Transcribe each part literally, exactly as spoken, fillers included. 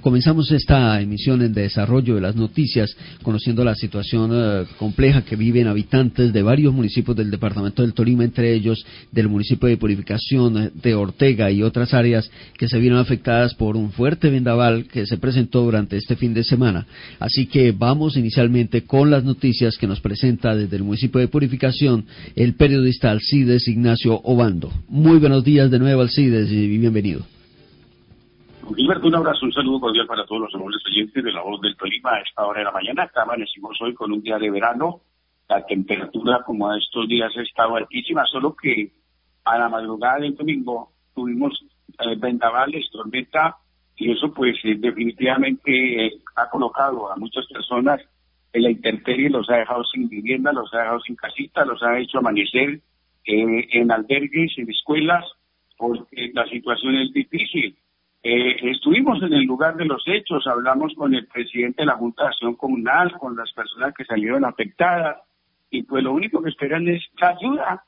comenzamos esta emisión en desarrollo de las noticias, conociendo la situación uh, compleja que viven habitantes de varios municipios del departamento del Tolima, entre ellos del municipio de Purificación de Ortega y otras áreas que se vieron afectadas por un fuerte vendaval que se presentó durante este fin de semana. Así que vamos inicialmente con las noticias que nos presenta desde el municipio de Purificación el periodista Alcides Ignacio Obando. Muy buenos días de nuevo, Alcides, y bienvenido. Gilberto, un abrazo, un saludo cordial para todos los amables oyentes de La Voz del Tolima a esta hora de la mañana. Acá amanecimos hoy con un día de verano. La temperatura, como a estos días, ha estado altísima, solo que a la madrugada del domingo tuvimos eh, vendavales, tormenta, y eso pues eh, definitivamente eh, ha colocado a muchas personas en la intemperie, los ha dejado sin vivienda, los ha dejado sin casita, los ha hecho amanecer eh, en albergues, en escuelas, porque la situación es difícil. Eh, estuvimos en el lugar de los hechos, hablamos con el presidente de la Junta de Acción Comunal, con las personas que salieron afectadas, y pues lo único que esperan es la ayuda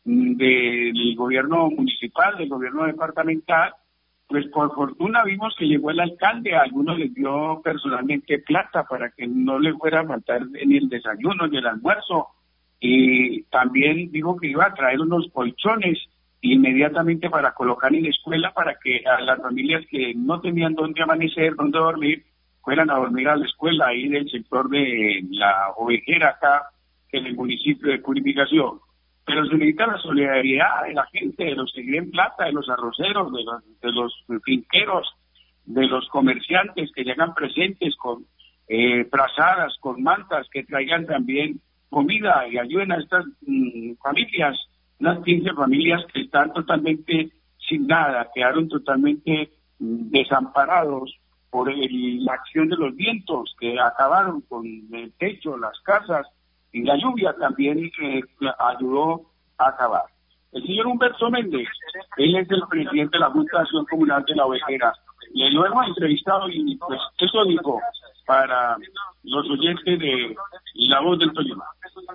del gobierno municipal, del gobierno departamental. Pues por fortuna vimos que llegó el alcalde, a algunos les dio personalmente plata para que no les fuera a faltar ni el desayuno ni el almuerzo, y también dijo que iba a traer unos colchones inmediatamente para colocar en la escuela para que a las familias que no tenían dónde amanecer, dónde dormir, fueran a dormir a la escuela ahí del sector de la Ovejera acá en el municipio de Purificación. Pero se necesita la solidaridad de la gente, de los que viven plata, de los arroceros, de los, de los finqueros, de los comerciantes que llegan presentes con eh, brazadas, con mantas, que traigan también comida y ayuden a estas mmm, familias. Unas quince familias que están totalmente sin nada, quedaron totalmente desamparados por el, la acción de los vientos que acabaron con el techo, las casas, y la lluvia también eh, ayudó a acabar. El señor Humberto Méndez, él es el presidente de la Junta de Acción Comunal de La Ovejera. Le lo hemos entrevistado y pues eso dijo para los oyentes de La Voz del Tolima.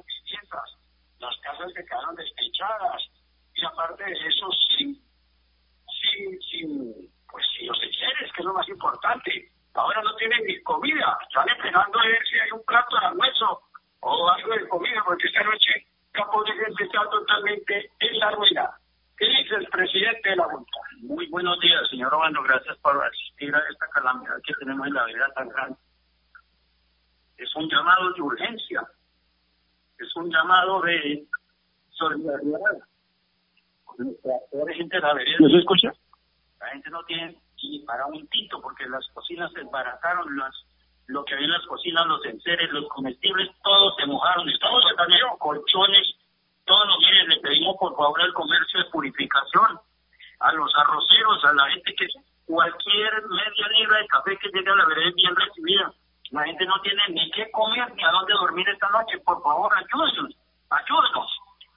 Las casas que quedaron destechadas, y aparte de eso, sin, sin, sin, pues sin los enseres, que es lo más importante. Ahora no tienen ni comida, están esperando a ver si hay un plato de almuerzo o algo de comida, porque esta noche Campo de Gente está totalmente en la ruina. ¿Qué dice el presidente de la Junta? Muy buenos días, señor Obando, gracias por asistir a esta calamidad que tenemos en la vereda tan grande. Es un llamado de urgencia. Es un llamado de solidaridad. La gente de la vereda. ¿No se escucha? La gente no tiene ni para un tinto porque las cocinas se desbarataron, las, lo que había en las cocinas, los enseres, los comestibles, todos se mojaron, todos se cayeron, colchones, todos los bienes. Le pedimos por favor al comercio de Purificación, a los arroceros, a la gente que cualquier media libra de café que llegue a la vereda es bien recibida. La gente no tiene ni qué comer ni a dónde dormir esta noche. Por favor, ayúdenos, ayúdenos.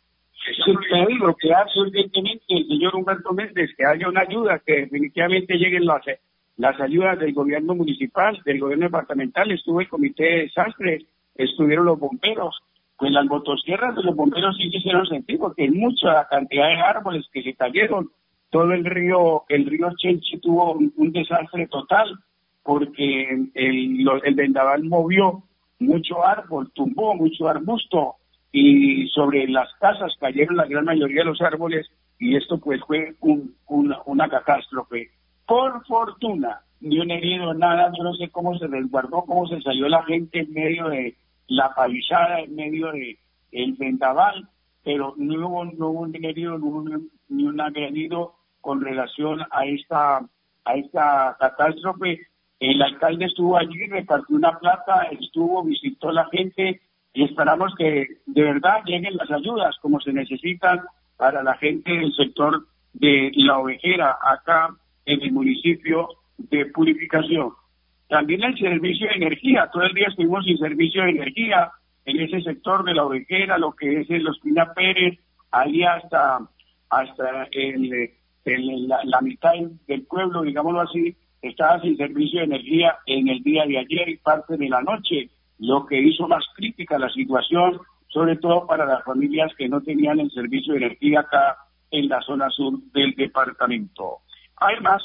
Sí, te digo que hace urgentemente el señor Humberto Méndez que haya una ayuda, que definitivamente lleguen las, las ayudas del gobierno municipal, del gobierno departamental. Estuvo el comité de desastres, estuvieron los bomberos. Pues las motosierras de los bomberos sí se hicieron sentir porque hay mucha cantidad de árboles que se cayeron. Todo el río, el río Chenchi tuvo un, un desastre total, porque el, el vendaval movió mucho árbol, tumbó mucho arbusto, y sobre las casas cayeron la gran mayoría de los árboles, y esto pues fue un, una, una catástrofe. Por fortuna, ni un herido, nada, yo no sé cómo se resguardó, cómo se salió la gente en medio de la palizada, en medio de el vendaval, pero no hubo, no hubo un herido, no hubo ni un agredido con relación a esta, a esta catástrofe. El alcalde estuvo allí, repartió una plata, estuvo, visitó a la gente, y esperamos que de verdad lleguen las ayudas como se necesitan para la gente del sector de La Ovejera, acá en el municipio de Purificación. También el servicio de energía, todo el día estuvimos sin servicio de energía en ese sector de La Ovejera, lo que es el Ospina Pérez, ahí hasta, hasta el, el, la, la mitad del pueblo, digámoslo así, estaba sin servicio de energía en el día de ayer y parte de la noche, lo que hizo más crítica la situación, sobre todo para las familias que no tenían el servicio de energía acá en la zona sur del departamento. Además,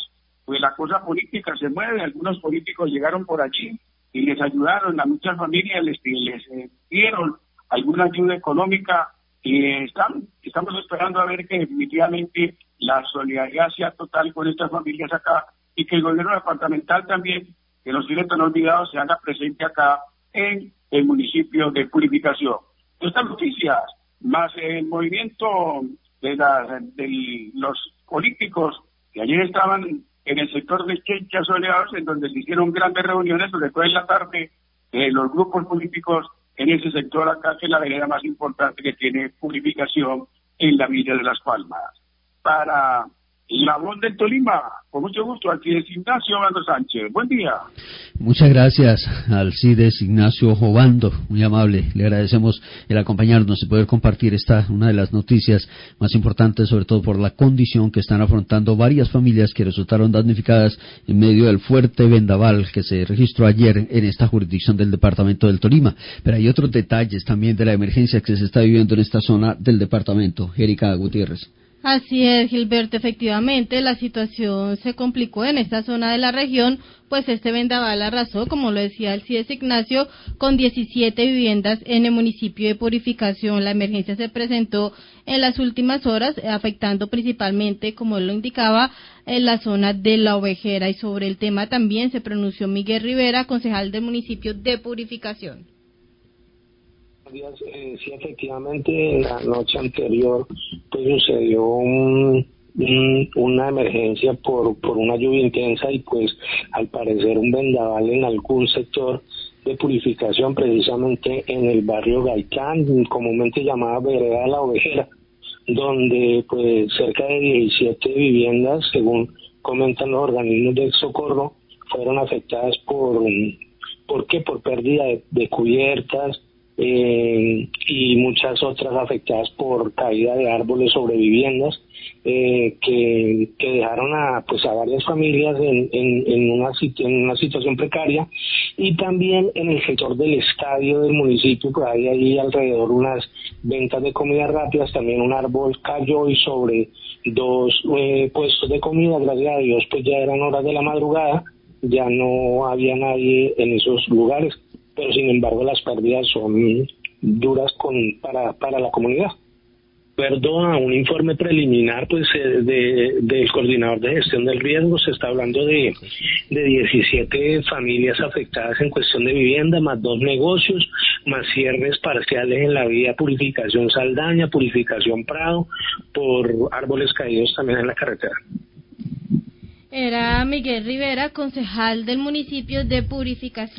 pues la cosa política se mueve, algunos políticos llegaron por allí y les ayudaron, a muchas familias les, les eh, dieron alguna ayuda económica y están, estamos esperando a ver que definitivamente la solidaridad sea total con estas familias acá y que el gobierno departamental también, que nos tiene tan olvidados, se haga presente acá en el municipio de Purificación. Estas noticias, más el movimiento de, la, de los políticos que ayer estaban en el sector de Chencha Soleados, en donde se hicieron grandes reuniones, sobre todo en la tarde, eh, los grupos políticos en ese sector acá, que es la vereda más importante que tiene Purificación en la Villa de Las Palmas. Para La Voz del Tolima, con mucho gusto, Alcides Ignacio Obando Sánchez. Buen día. Muchas gracias, Alcides Ignacio Obando, muy amable. Le agradecemos el acompañarnos y poder compartir esta, una de las noticias más importantes, sobre todo por la condición que están afrontando varias familias que resultaron damnificadas en medio del fuerte vendaval que se registró ayer en esta jurisdicción del departamento del Tolima. Pero hay otros detalles también de la emergencia que se está viviendo en esta zona del departamento. Erika Gutiérrez. Así es, Gilberto, efectivamente la situación se complicó en esta zona de la región, pues este vendaval arrasó, como lo decía Alcides Ignacio, con diecisiete viviendas en el municipio de Purificación. La emergencia se presentó en las últimas horas, afectando principalmente, como él lo indicaba, en la zona de La Ovejera, y sobre el tema también se pronunció Miguel Rivera, concejal del municipio de Purificación. Eh, sí, efectivamente, la noche anterior pues sucedió un, un, una emergencia por, por una lluvia intensa y pues al parecer un vendaval en algún sector de Purificación, precisamente en el barrio Gaitán, comúnmente llamada Vereda La Ovejera, donde pues cerca de diecisiete viviendas, según comentan los organismos del socorro, fueron afectadas por, ¿por qué? Por pérdida de, de cubiertas, Eh, y muchas otras afectadas por caída de árboles sobre viviendas eh, que, que dejaron a pues a varias familias en, en, en, una, en una situación precaria, y también en el sector del estadio del municipio, pues hay ahí alrededor unas ventas de comidas rápidas, también un árbol cayó y sobre dos eh, puestos de comida, gracias a Dios pues ya eran horas de la madrugada, ya no había nadie en esos lugares, pero sin embargo las pérdidas son duras con para para la comunidad. De acuerdo a un informe preliminar pues eh, de del coordinador de gestión del riesgo, se está hablando de de diecisiete familias afectadas en cuestión de vivienda, más dos negocios, más cierres parciales en la vía Purificación Saldaña, Purificación Prado, por árboles caídos también en la carretera. Era Miguel Rivera, concejal del municipio de Purificación.